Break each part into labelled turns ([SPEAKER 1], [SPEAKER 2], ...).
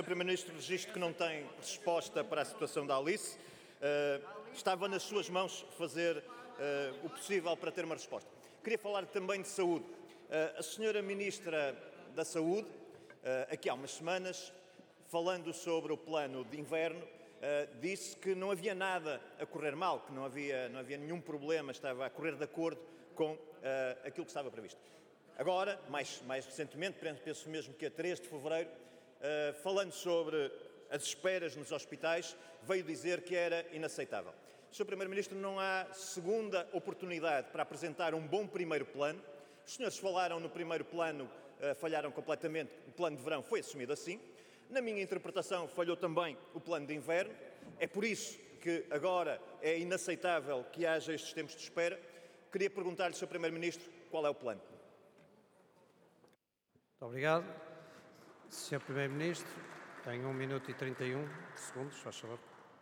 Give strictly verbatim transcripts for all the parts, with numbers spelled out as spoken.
[SPEAKER 1] Primeiro-Ministro, registro que não tem resposta para a situação da Alice. Uh, estava nas suas mãos fazer uh, o possível para ter uma resposta. Queria falar também de saúde. Uh, a senhora Ministra da Saúde, uh, aqui há umas semanas, falando sobre o plano de inverno, uh, disse que não havia nada a correr mal, que não havia, não havia nenhum problema, estava a correr de acordo com uh, aquilo que estava previsto. Agora, mais, mais recentemente, penso mesmo que a três de fevereiro, uh, falando sobre as esperas nos hospitais, veio dizer que era inaceitável. senhor Primeiro-Ministro, não há segunda oportunidade para apresentar um bom primeiro plano. Os senhores falaram no primeiro plano, uh, falharam completamente, o plano de verão foi assumido assim. Na minha interpretação, falhou também o plano de inverno. É por isso que agora é inaceitável que haja estes tempos de espera. Queria perguntar-lhe, senhor Primeiro-Ministro, qual é o plano?
[SPEAKER 2] Muito obrigado. senhor Primeiro-Ministro, tem um minuto e trinta e um segundos, faz favor.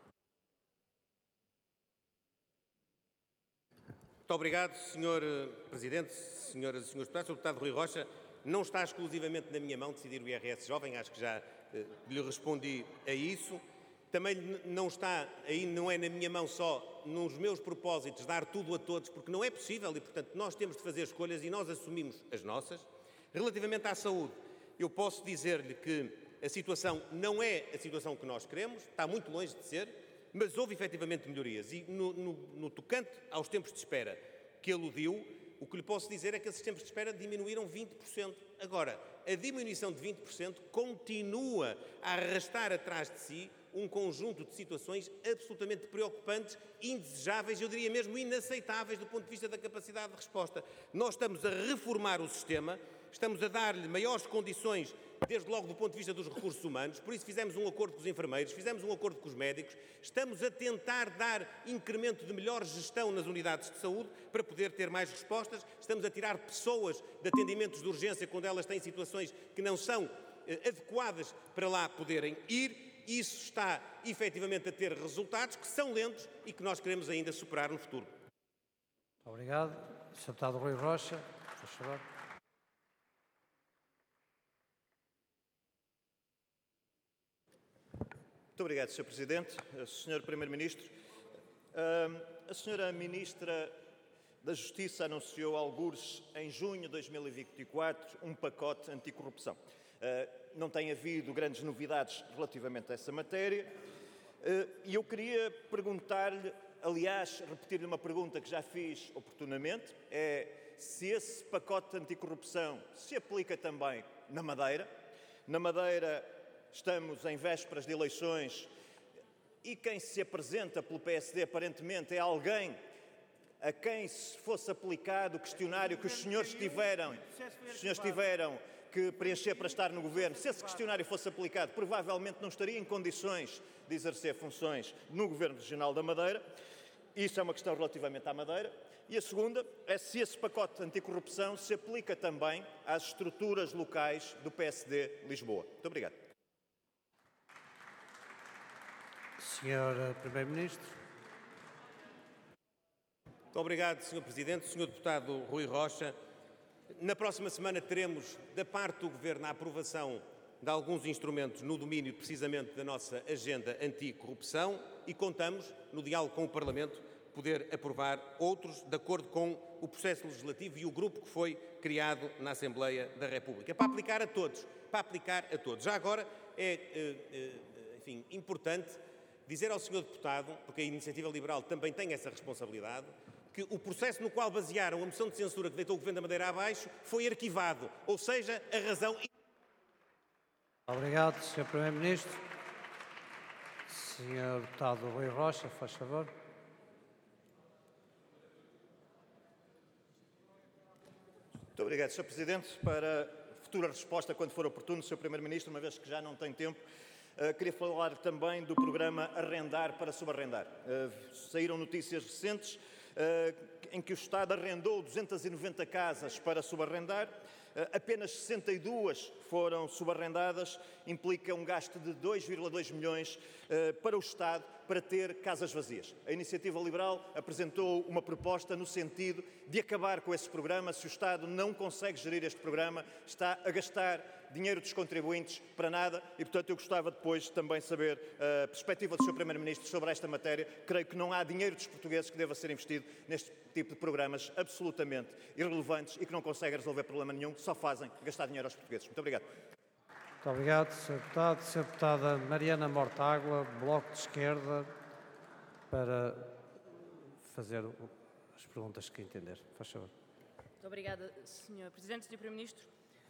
[SPEAKER 3] Muito obrigado, senhor Presidente, senhoras e senhores deputados. senhor Deputado Rui Rocha, não está exclusivamente na minha mão decidir o I R S jovem, acho que já eh, lhe respondi a isso. Também não está aí, não é na minha mão só, nos meus propósitos, dar tudo a todos, porque não é possível e, portanto, nós temos de fazer escolhas e nós assumimos as nossas. Relativamente à saúde, eu posso dizer-lhe que a situação não é a situação que nós queremos, está muito longe de ser, mas houve efetivamente melhorias. E no, no, no tocante aos tempos de espera que aludiu, o que lhe posso dizer é que esses tempos de espera diminuíram vinte por cento. Agora, a diminuição de vinte por cento continua a arrastar atrás de si um conjunto de situações absolutamente preocupantes, indesejáveis, eu diria mesmo inaceitáveis do ponto de vista da capacidade de resposta. Nós estamos a reformar o sistema, estamos a dar-lhe maiores condições, desde logo do ponto de vista dos recursos humanos, por isso fizemos um acordo com os enfermeiros, fizemos um acordo com os médicos, estamos a tentar dar incremento de melhor gestão nas unidades de saúde para poder ter mais respostas, estamos a tirar pessoas de atendimentos de urgência quando elas têm situações que não são eh, adequadas para lá poderem ir. Isso está efetivamente a ter resultados que são lentos e que nós queremos ainda superar no futuro.
[SPEAKER 2] Muito obrigado. senhor Deputado Rui Rocha, por favor.
[SPEAKER 1] Muito obrigado, senhor Presidente. senhor Primeiro-Ministro, a senhora Ministra da Justiça anunciou, algures em junho de dois mil e vinte e quatro, um pacote anticorrupção. Não tem havido grandes novidades relativamente a essa matéria e eu queria perguntar-lhe, aliás, repetir-lhe uma pergunta que já fiz oportunamente, é se esse pacote anticorrupção se aplica também na Madeira. Na Madeira estamos em vésperas de eleições e quem se apresenta pelo P S D aparentemente é alguém a quem se fosse aplicado o questionário que os senhores tiveram, os senhores tiveram que preencher para estar no governo, se esse questionário fosse aplicado, provavelmente não estaria em condições de exercer funções no Governo Regional da Madeira. Isso é uma questão relativamente à Madeira. E a segunda é se esse pacote anticorrupção se aplica também às estruturas locais do P S D Lisboa. Muito obrigado.
[SPEAKER 2] senhor Primeiro-Ministro.
[SPEAKER 3] Muito obrigado, senhor Presidente. senhor Deputado Rui Rocha, na próxima semana teremos, da parte do Governo, a aprovação de alguns instrumentos no domínio, precisamente, da nossa agenda anticorrupção e contamos, no diálogo com o Parlamento, poder aprovar outros de acordo com o processo legislativo e o grupo que foi criado na Assembleia da República, para aplicar a todos, para aplicar a todos. Já agora é, enfim, importante dizer ao senhor Deputado, porque a Iniciativa Liberal também tem essa responsabilidade, que o processo no qual basearam a moção de censura que deitou o Governo da Madeira abaixo foi arquivado, ou seja, a razão...
[SPEAKER 2] Obrigado, senhor Primeiro-Ministro. senhor Deputado Rui Rocha, faz favor.
[SPEAKER 1] Muito obrigado, senhor Presidente. Para futura resposta, quando for oportuno, senhor Primeiro-Ministro, uma vez que já não tem tempo, uh, queria falar também do programa Arrendar para Subarrendar. Uh, saíram notícias recentes uh, em que o Estado arrendou duzentas e noventa casas para subarrendar, uh, apenas sessenta e duas foram subarrendadas, implica um gasto de dois vírgula dois milhões uh, para o Estado para ter casas vazias. A Iniciativa Liberal apresentou uma proposta no sentido de acabar com esse programa. Se o Estado não consegue gerir este programa, está a gastar dinheiro dos contribuintes para nada e, portanto, eu gostava depois de também saber a perspectiva do senhor Primeiro-Ministro sobre esta matéria. Creio que não há dinheiro dos portugueses que deva ser investido neste tipo de programas absolutamente irrelevantes e que não conseguem resolver problema nenhum, só fazem gastar dinheiro aos portugueses. Muito obrigado.
[SPEAKER 2] Muito obrigado, senhor Deputado. senhora Deputada Mariana Mortágua, Bloco de Esquerda, para fazer as perguntas que entender. Faz favor.
[SPEAKER 4] Muito obrigada, senhor Presidente. senhor Primeiro-Ministro,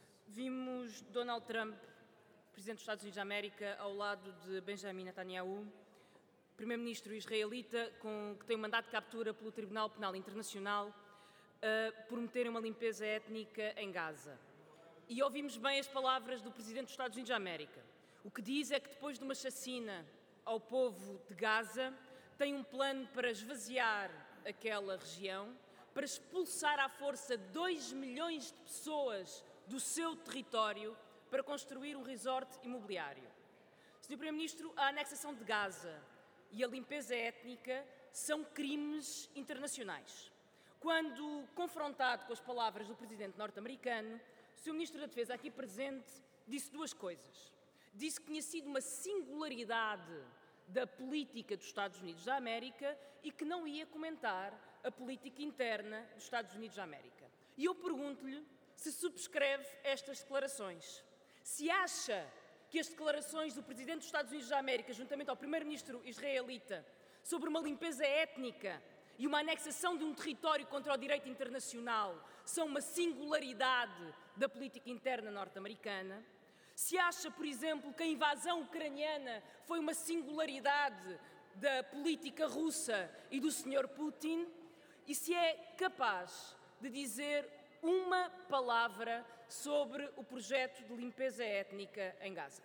[SPEAKER 4] vimos Donald Trump, Presidente dos Estados Unidos da América, ao lado de Benjamin Netanyahu, Primeiro-Ministro israelita, com, que tem um mandato de captura pelo Tribunal Penal Internacional, uh, por meterem uma limpeza étnica em Gaza. E ouvimos bem as palavras do Presidente dos Estados Unidos da América. O que diz é que depois de uma chacina ao povo de Gaza, tem um plano para esvaziar aquela região, para expulsar à força dois milhões de pessoas do seu território para construir um resort imobiliário. senhor Primeiro-Ministro, a anexação de Gaza e a limpeza étnica são crimes internacionais. Quando confrontado com as palavras do Presidente norte-americano, o senhor Ministro da Defesa, aqui presente, disse duas coisas. Disse que tinha sido uma singularidade da política dos Estados Unidos da América e que não ia comentar a política interna dos Estados Unidos da América. E eu pergunto-lhe se subscreve estas declarações. Se acha que as declarações do Presidente dos Estados Unidos da América, juntamente ao Primeiro-Ministro israelita, sobre uma limpeza étnica e uma anexação de um território contra o direito internacional são uma singularidade da política interna norte-americana, se acha, por exemplo, que a invasão ucraniana foi uma singularidade da política russa e do senhor Putin, e se é capaz de dizer uma palavra sobre o projeto de limpeza étnica em Gaza.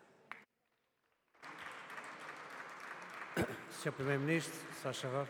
[SPEAKER 2] senhor Primeiro-Ministro, se faz favor.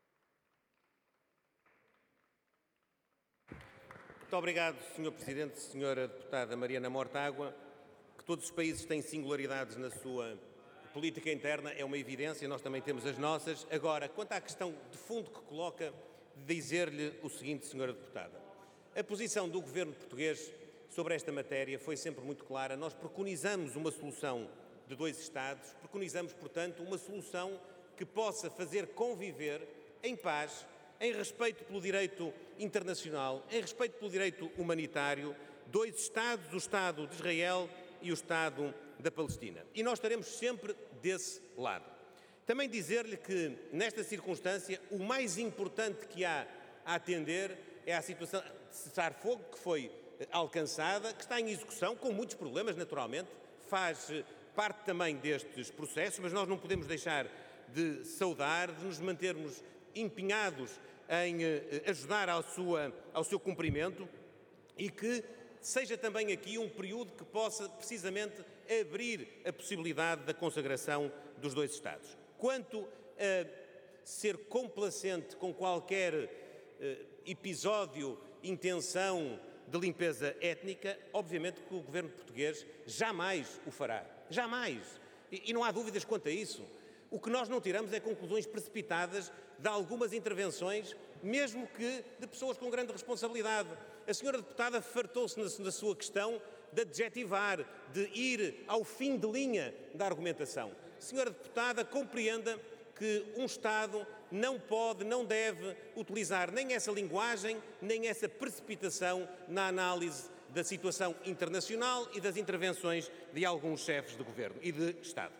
[SPEAKER 3] Muito obrigado, senhor Presidente, senhora Deputada Mariana Mortágua. Que todos os países têm singularidades na sua política interna é uma evidência, nós também temos as nossas. Agora, quanto à questão de fundo que coloca, dizer-lhe o seguinte, senhora Deputada. A posição do Governo português sobre esta matéria foi sempre muito clara. Nós preconizamos uma solução de dois Estados, preconizamos, portanto, uma solução que possa fazer conviver em paz, em respeito pelo direito internacional, em respeito pelo direito humanitário, dois Estados, o Estado de Israel e o Estado da Palestina. E nós estaremos sempre desse lado. Também dizer-lhe que, nesta circunstância, o mais importante que há a atender é a situação de cessar-fogo que foi alcançada, que está em execução, com muitos problemas, naturalmente, faz parte também destes processos, mas nós não podemos deixar de saudar, de nos mantermos empenhados em ajudar ao, sua, ao seu cumprimento e que seja também aqui um período que possa precisamente abrir a possibilidade da consagração dos dois Estados. Quanto a ser complacente com qualquer eh, episódio, intenção de limpeza étnica, obviamente que o Governo português jamais o fará. Jamais. E, e não há dúvidas quanto a isso. O que nós não tiramos é conclusões precipitadas de algumas intervenções, mesmo que de pessoas com grande responsabilidade. A senhora deputada fartou-se na, na sua questão de adjetivar, de ir ao fim de linha da argumentação. A senhora deputada compreenda que um Estado não pode, não deve utilizar nem essa linguagem, nem essa precipitação na análise da situação internacional e das intervenções de alguns chefes de governo e de Estado.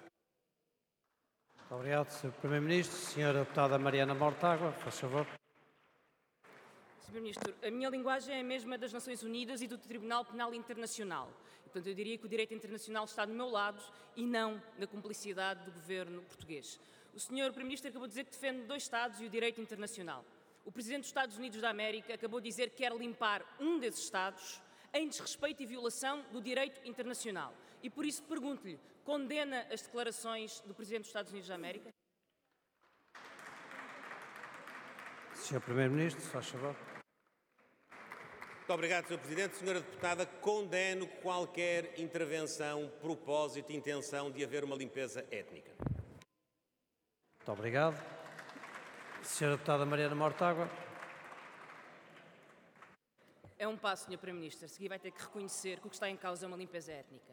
[SPEAKER 2] Muito obrigado, senhor Primeiro-Ministro. senhora Deputada Mariana Mortágua, faz favor.
[SPEAKER 4] senhor Primeiro-Ministro, a minha linguagem é a mesma das Nações Unidas e do Tribunal Penal Internacional. Portanto, eu diria que o direito internacional está do meu lado e não na cumplicidade do governo português. O senhor Primeiro-Ministro acabou de dizer que defende dois Estados e o direito internacional. O Presidente dos Estados Unidos da América acabou de dizer que quer limpar um desses Estados em desrespeito e violação do direito internacional. E por isso pergunto-lhe, condena as declarações do Presidente dos Estados Unidos da América?
[SPEAKER 2] senhor Primeiro-Ministro, faz favor.
[SPEAKER 3] Muito obrigado, senhor Presidente. Senhora Deputada, condeno qualquer intervenção, propósito e intenção de haver uma limpeza étnica.
[SPEAKER 2] Muito obrigado. senhora Deputada Mariana Mortágua.
[SPEAKER 4] É um passo, senhor Primeiro-Ministro. A seguir vai ter que reconhecer que o que está em causa é uma limpeza étnica.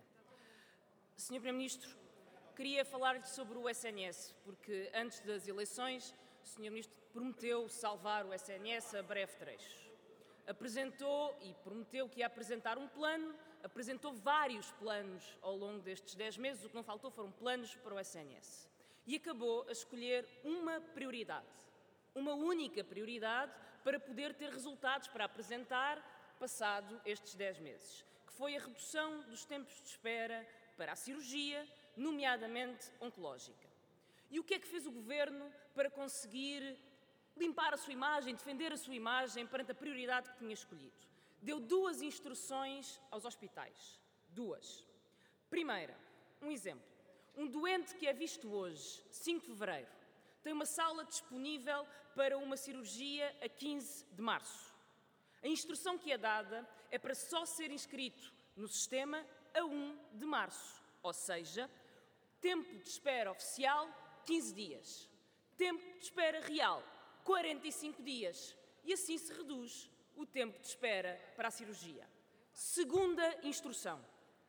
[SPEAKER 4] senhor Primeiro-Ministro, queria falar-lhe sobre o S N S, porque antes das eleições o senhor Ministro prometeu salvar o S N S a breve trecho. Apresentou e prometeu que ia apresentar um plano, apresentou vários planos ao longo destes dez meses, o que não faltou foram planos para o S N S. E acabou a escolher uma prioridade, uma única prioridade para poder ter resultados para apresentar passado estes dez meses, que foi a redução dos tempos de espera para a cirurgia, nomeadamente oncológica. E o que é que fez o Governo para conseguir limpar a sua imagem, defender a sua imagem perante a prioridade que tinha escolhido? Deu duas instruções aos hospitais. Duas. Primeira, um exemplo. Um doente que é visto hoje, cinco de fevereiro, tem uma sala disponível para uma cirurgia a quinze de março. A instrução que é dada é para só ser inscrito no sistema a um de março, ou seja, tempo de espera oficial, quinze dias. Tempo de espera real, quarenta e cinco dias. E assim se reduz o tempo de espera para a cirurgia. Segunda instrução.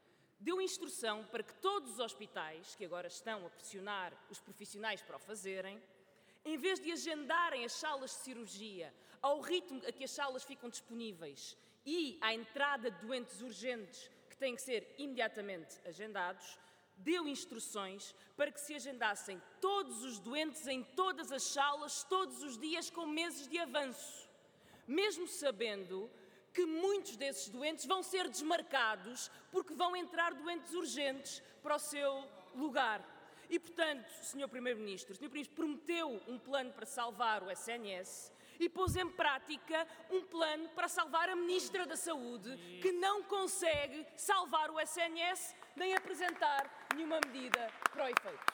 [SPEAKER 4] Deu instrução para que todos os hospitais, que agora estão a pressionar os profissionais para o fazerem, em vez de agendarem as salas de cirurgia ao ritmo a que as salas ficam disponíveis e à entrada de doentes urgentes que têm que ser imediatamente agendados, deu instruções para que se agendassem todos os doentes em todas as salas, todos os dias, com meses de avanço, mesmo sabendo que muitos desses doentes vão ser desmarcados porque vão entrar doentes urgentes para o seu lugar. E, portanto, senhor Primeiro-Ministro, o senhor Primeiro-Ministro prometeu um plano para salvar o S N S e pôs em prática um plano para salvar a Ministra da Saúde, que não consegue salvar o S N S nem apresentar nenhuma medida para o efeito.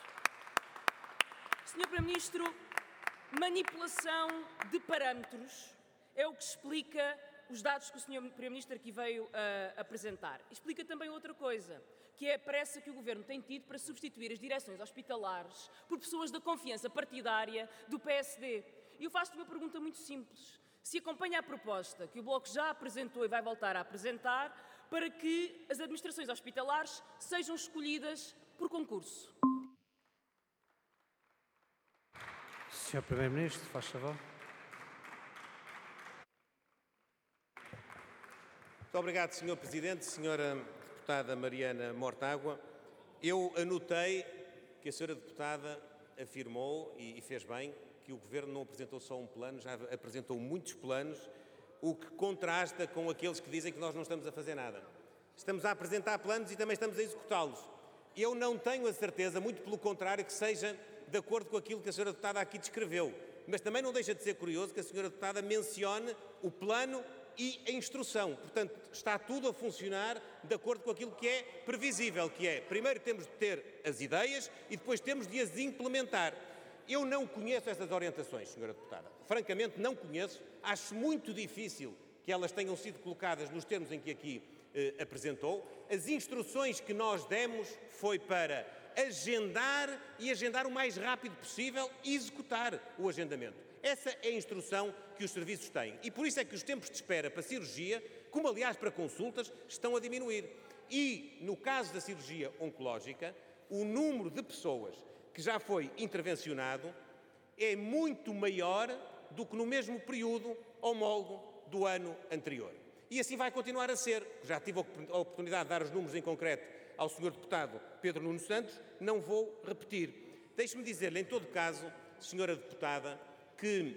[SPEAKER 4] senhor Primeiro-Ministro, manipulação de parâmetros é o que explica os dados que o senhor Primeiro-Ministro aqui veio uh, apresentar. Explica também outra coisa, que é a pressa que o Governo tem tido para substituir as direções hospitalares por pessoas da confiança partidária do P S D. E eu faço-te uma pergunta muito simples. Se acompanha a proposta que o Bloco já apresentou e vai voltar a apresentar para que as administrações hospitalares sejam escolhidas por concurso.
[SPEAKER 2] senhor Primeiro-Ministro, faz favor.
[SPEAKER 3] Muito obrigado, senhor Presidente. Senhora Deputada Mariana Mortágua, eu anotei que a senhora Deputada afirmou, e fez bem, que o Governo não apresentou só um plano, já apresentou muitos planos, o que contrasta com aqueles que dizem que nós não estamos a fazer nada. Estamos a apresentar planos e também estamos a executá-los. Eu não tenho a certeza, muito pelo contrário, que seja de acordo com aquilo que a senhora Deputada aqui descreveu. Mas também não deixa de ser curioso que a senhora Deputada mencione o plano e a instrução. Portanto, está tudo a funcionar de acordo com aquilo que é previsível, que é, primeiro temos de ter as ideias e depois temos de as implementar. Eu não conheço essas orientações, senhora Deputada. Francamente, não conheço. Acho muito difícil que elas tenham sido colocadas nos termos em que aqui eh, apresentou. As instruções que nós demos foi para agendar e agendar o mais rápido possível e executar o agendamento. Essa é a instrução que os serviços têm. E por isso é que os tempos de espera para cirurgia, como aliás para consultas, estão a diminuir. E, no caso da cirurgia oncológica, o número de pessoas que já foi intervencionado é muito maior do que no mesmo período homólogo do ano anterior. E assim vai continuar a ser. Já tive a oportunidade de dar os números em concreto ao senhor Deputado Pedro Nuno Santos, não vou repetir. Deixe-me dizer-lhe, em todo caso, senhora Deputada, que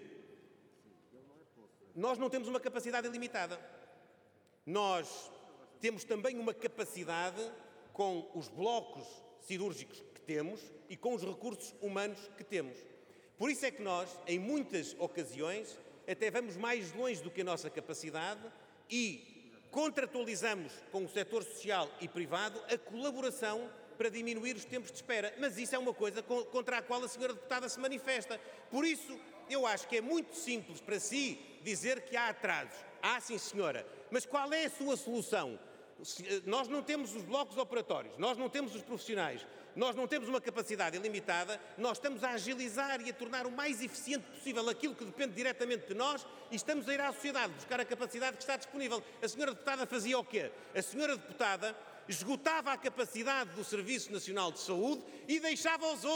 [SPEAKER 3] nós não temos uma capacidade ilimitada. Nós temos também uma capacidade com os blocos cirúrgicos que temos e com os recursos humanos que temos. Por isso é que nós, em muitas ocasiões, até vamos mais longe do que a nossa capacidade e contratualizamos com o setor social e privado a colaboração para diminuir os tempos de espera. Mas isso é uma coisa contra a qual a senhora Deputada se manifesta. Por isso, eu acho que é muito simples para si dizer que há atrasos. Ah, sim, senhora. Mas qual é a sua solução? Nós não temos os blocos operatórios, nós não temos os profissionais, nós não temos uma capacidade ilimitada, nós estamos a agilizar e a tornar o mais eficiente possível aquilo que depende diretamente de nós e estamos a ir à sociedade buscar a capacidade que está disponível. A senhora deputada fazia o quê? A senhora deputada esgotava a capacidade do Serviço Nacional de Saúde e deixava os outros